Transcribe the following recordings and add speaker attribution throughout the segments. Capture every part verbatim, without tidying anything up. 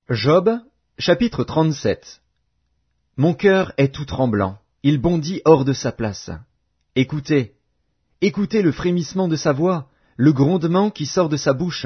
Speaker 1: Job, chapitre trente-sept. Mon cœur est tout tremblant, il bondit hors de sa place. Écoutez, écoutez le frémissement de sa voix, le grondement qui sort de sa bouche.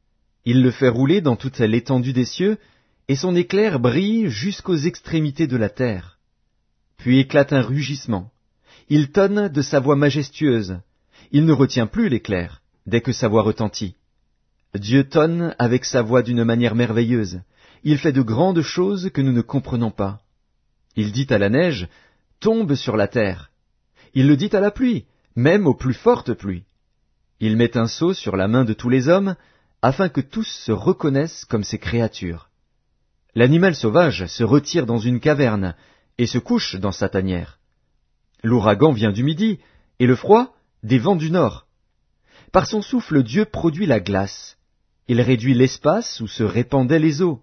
Speaker 1: Il le fait rouler dans toute l'étendue des cieux, et son éclair brille jusqu'aux extrémités de la terre. Puis éclate un rugissement. Il tonne de sa voix majestueuse. Il ne retient plus l'éclair, dès que sa voix retentit. Dieu tonne avec sa voix d'une manière merveilleuse. Il fait de grandes choses que nous ne comprenons pas. Il dit à la neige, « Tombe sur la terre ». Il le dit à la pluie, même aux plus fortes pluies. Il met un sceau sur la main de tous les hommes, afin que tous se reconnaissent comme ses créatures. L'animal sauvage se retire dans une caverne et se couche dans sa tanière. L'ouragan vient du midi, et le froid des vents du nord. Par son souffle, Dieu produit la glace. Il réduit l'espace où se répandaient les eaux.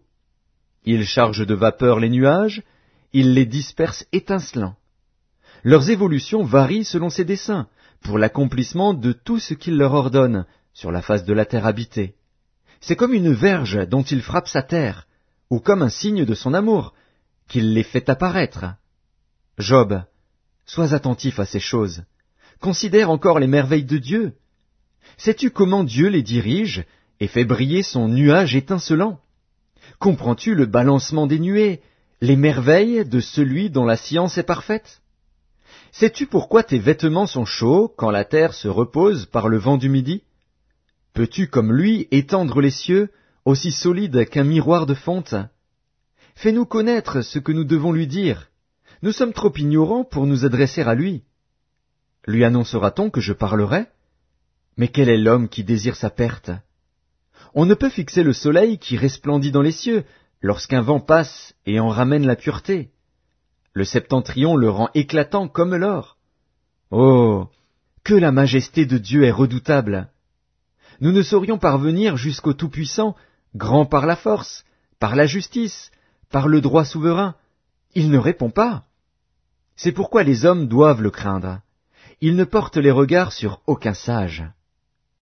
Speaker 1: Il charge de vapeur les nuages, il les disperse étincelants. Leurs évolutions varient selon ses desseins, pour l'accomplissement de tout ce qu'il leur ordonne, sur la face de la terre habitée. C'est comme une verge dont il frappe sa terre, ou comme un signe de son amour, qu'il les fait apparaître. Job, sois attentif à ces choses. Considère encore les merveilles de Dieu. Sais-tu comment Dieu les dirige et fait briller son nuage étincelant? Comprends-tu le balancement des nuées, les merveilles de celui dont la science est parfaite? Sais-tu pourquoi tes vêtements sont chauds quand la terre se repose par le vent du midi? Peux-tu, comme lui, étendre les cieux, aussi solides qu'un miroir de fonte? Fais-nous connaître ce que nous devons lui dire. Nous sommes trop ignorants pour nous adresser à lui. Lui annoncera-t-on que je parlerai? Mais quel est l'homme qui désire sa perte? On ne peut fixer le soleil qui resplendit dans les cieux, lorsqu'un vent passe et en ramène la pureté. Le septentrion le rend éclatant comme l'or. Oh, que la majesté de Dieu est redoutable! Nous ne saurions parvenir jusqu'au Tout-Puissant, grand par la force, par la justice, par le droit souverain. Il ne répond pas. C'est pourquoi les hommes doivent le craindre. Il ne porte les regards sur aucun sage.